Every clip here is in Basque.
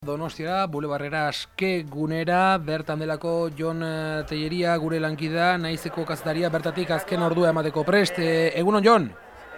Donostiara, Bulebarrera aske gunera, bertan delako Jon Telleria gure lankida, naizeko kazetaria, bertatik azken ordua emateko prest. Egunon, Jon?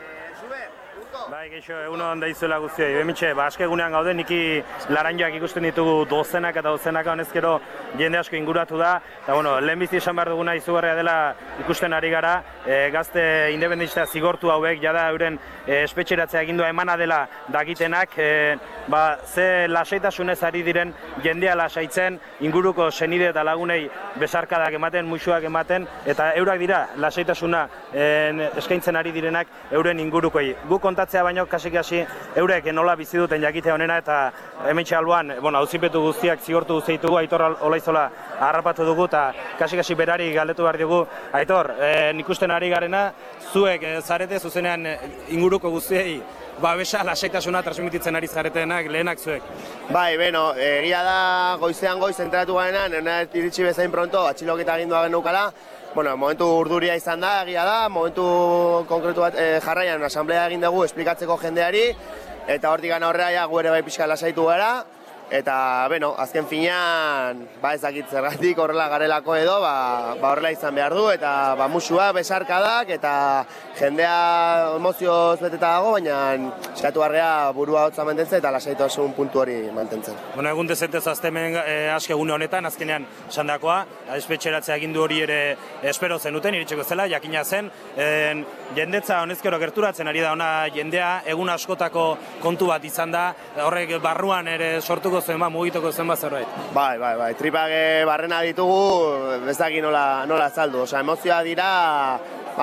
Bai, geixo, egunon daizuela guztioi. Bemitxe, aske gunean gaude, niki laranjoak ikusten ditugu dozenak eta dozenaka, honezkero jende asko inguratu da. Eta, bueno, lehenbizi esan behar duguna izugarria dela ikusten ari gara, gazte independentistak zigortu hauek, jada euren espetxeratzea agindua emana dela dakitenak, ze lasaitasunez ari diren jendea lasaitzen, inguruko senide eta lagunei besarkadak ematen, musuak ematen, eta eurak dira lasaitasuna eskaintzen ari direnak euren ingurukoi. Gu kontatzea baino kasi eurek nola bizi duten jakite honena, eta hementxe alboan, auzipetu guztiak zigortu guzti ditugu, Aitor Olaizola harrapatu dugu, eta kasi berari galdetu behar dugu. Aitor, ikusten ari garena, zuek zarete zuzenean inguruko guztiei babesa lasaitasuna transmititzen ari zaretenak lehenak zuek. Bai, egia da goizean goiz enteratu garenan, iritsi bezain pronto, atxiloketa agindua genuukala. Momentu urduria izan da, egia da, momentu konkretu bat jarraian asamblea egin dugu esplikatzeko jendeari, eta hortik aurrera gu ere bai pixka lasaitu gara, eta, azken finean, ez dakit zergatik horrela garelako edo, horrela izan behar du, eta musua, besarkadak, eta jendea emozioz beteta dago, baina eskatu harrea burua hotza mantentzen eta lasaitasun puntu hori mantentzen. Egun dezentez aztemen aske gune honetan, azkenean sandakoa, espetxeratzea agindu hori ere espero zenuten, iritseko zela, jakina zen, jendetza honezkero gerturatzen ari da ona jendea, egun askotako kontu bat izan da, horrek barruan ere sortuko zen mugituko zen zerbait. Bai, tripak barrena ditugu, ez daki nola azaldu, emozioa dira,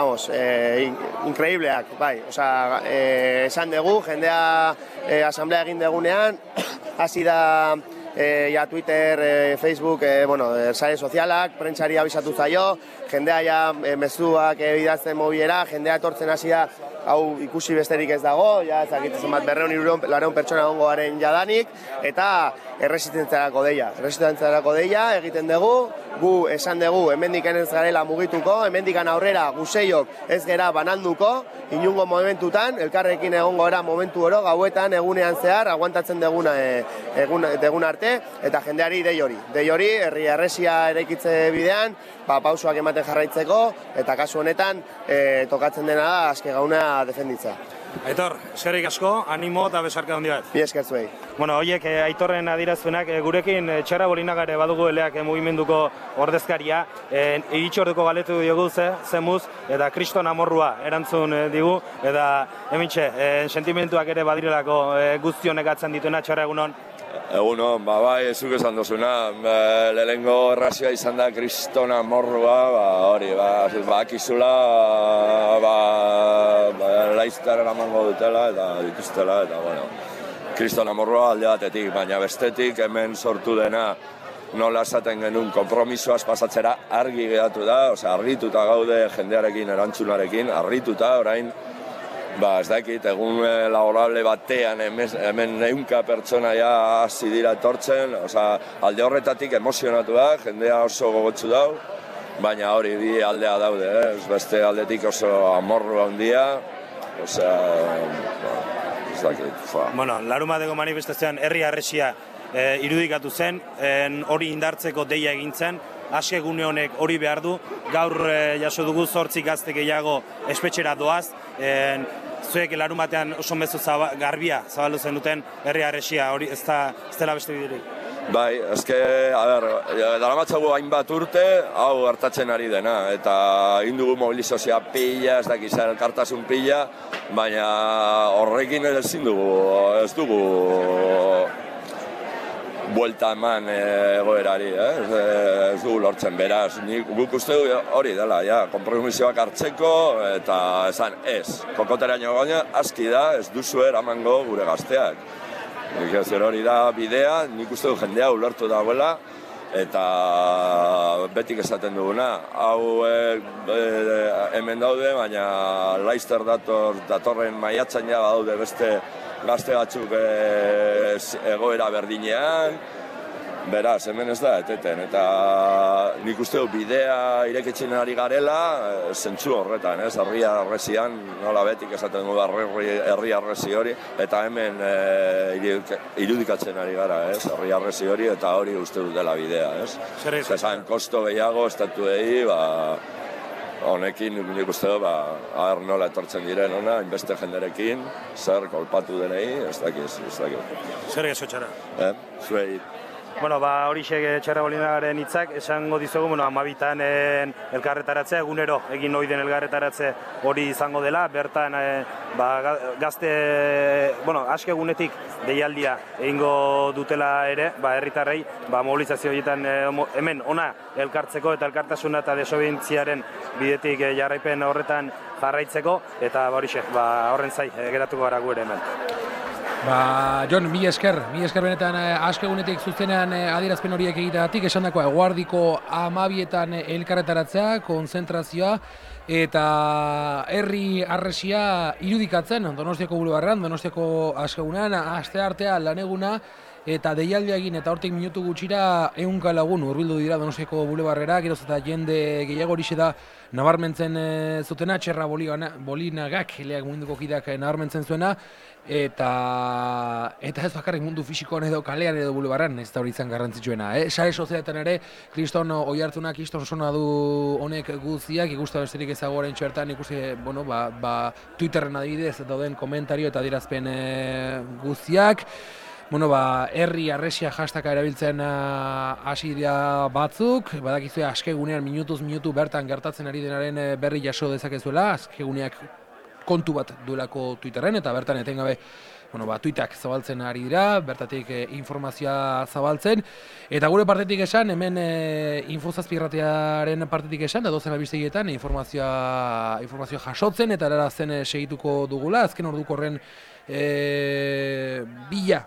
increíbleak, bai, esan dugu, jendea asamblea egin degunean, hasi da Twitter, Facebook, sare sozialak, prentsari abisatu zaio, jendea mezuak bidazten mobiera, jendea etortzen hasi da, hau ikusi besterik ez dago, ezagitzen bat 200-400 pertsona egongo garen jadanik, eta erresistentziarako deia egiten dugu, gu esan dugu hemendikan ez garela mugituko, hemendikan aurrera guzeiok ez gera bananduko, inungo momentutan, elkarrekin egongo era momentu oro, gauetan, egunean zehar, aguantatzen degun arte, eta jendeari dei hori, herri arresia eraikitze bidean, pausoak ematen jarraitzeko, eta kasu honetan, tokatzen dena da, aske gauna defenditza. Aitor, eskerrik asko, animo eta besarka handi bat. Bi esker zuei. Horiek Aitorren adierazpenak gurekin Txarra Bolinaga ere badugu eleak mugimenduko ordezkaria. Itxordeko galetu diogu zemuz eta kriston amorrua erantzun digu. Eta hementxe, sentimentuak ere badirelako guztionek atzen dituena. Txarra, egunon? Egunon, bai, zuk esan duzuna, lehenengo errazioa izan da kriston amorrua, hori, akizula, laiztara eramango dutela eta dituztela, eta, kriston amorrua alde batetik, baina bestetik hemen sortu dena nola esaten genuen konpromisoaz pasatzera argi geratu da, harrituta gaude jendearekin, erantzunarekin, harrituta orain, ez dakit, egun laborable batean hemen 100 pertsona hasi dira etortzen, alde horretatik emozionatu da, jendea oso gogotsu dau, baina hori bi aldea daude, beste aldetik oso amorru handia, ez dakit. Larumateko manifestazioan herri arresia irudikatu zen, hori indartzeko deia egin zen, aske gune honek hori behar du, gaur jaso dugu 8 gazte gehiago espetxera doaz, zuek larumatean oso mezu garbia zabaldu zen duten herri arresia, hori ez dela beste biderik. Bai, daramatzagu hainbat urte, hau hartatzen ari dena, eta indugu mobilizazioa pila, ez dakiz, elkartasun pila, baina horrekin ezin dugu, ez dugu buelta eman egoerari, ez dugu lortzen, beraz, guk uste hori dela, konpromisioak hartzeko, eta esan ez, kokoteraino gaina, aski da, ez duzu eramango gure gazteak. Hori da bidea, nik uste du jendea ulertu dagoela, eta betik esaten duguna, hau hemen daude, baina Laster datorren maiatzen ja badaude beste gazte batzuk egoera berdinean, Beraz, hemen ez da, eteten, eta nik uste du bidea irekitzen ari garela, zentzu horretan, ez, herri arresian, nola betik esaten du herri arresi hori, eta hemen irudikatzen ari gara, ez, herri arresi hori, eta hori uste dut dela bidea, ez. Zesan, kosto gehiago, estatuei, honekin nik uste du, nola etortzen diren ona, hainbeste jenderekin, zer kolpatu denei, ez dakiz. Zer egizu txara? Zuei. Bueno, horixe Txarra Bolinagaren hitzak, esango dizugu, 12an elkarretaratzea, egunero egin ohi den elkarretaratze hori izango dela, bertan gazte, aske egunetik deialdia egingo dutela ere, herritarrei, mobilizazio horietan hemen ona elkartzeko eta elkartasuna eta desobedientziaren bidetik jarraipen horretan jarraitzeko, eta horixe, horren zai geratuko gara gu ere hemen. Jon, mi esker benetan askegunetik zuzenean adierazpen horiek egiteagatik, esan dakoa eguardiko 12etan elkarretaratzea, konzentrazioa eta herri arresia irudikatzen Donostiako bulebarrean, Donostiako askegunean, asteartea laneguna eta deialdia egin eta hortik minutu gutxira 100 lagun hurbildu dira Donostiako bulebarrera, geroz eta jende gehiago horixe da nabarmentzen zutena, Txarra Bolinagak, eleak munduko kideak nabarmentzen zuena, eta ez bakarrik mundu fisikoan edo kalean edo bulebarran, ez da hori izan garrantzitsuena. Sare sozialetan ere, Kriston Oiartzunak, Kriston sona du honek guztiak, ikusta besterik ezago orain txertan, ikusi, Twitterren adibidez dauden komentario eta adierazpen guztiak. Herri arresia hashtaga erabiltzen hasi dira batzuk, badakizue askegunean minutuz minutu bertan gertatzen ari denaren berri jaso dezakezuela, askeguneak kontu bat duelako Twitterren eta bertan etengabe tweetak zabaltzen ari dira, bertatik informazioa zabaltzen, eta gure partetik esan, hemen Info7 irratiaren partetik esan, edozen albistegietan informazioa jasotzen eta erarazten segituko dugula, azken orduko horren bila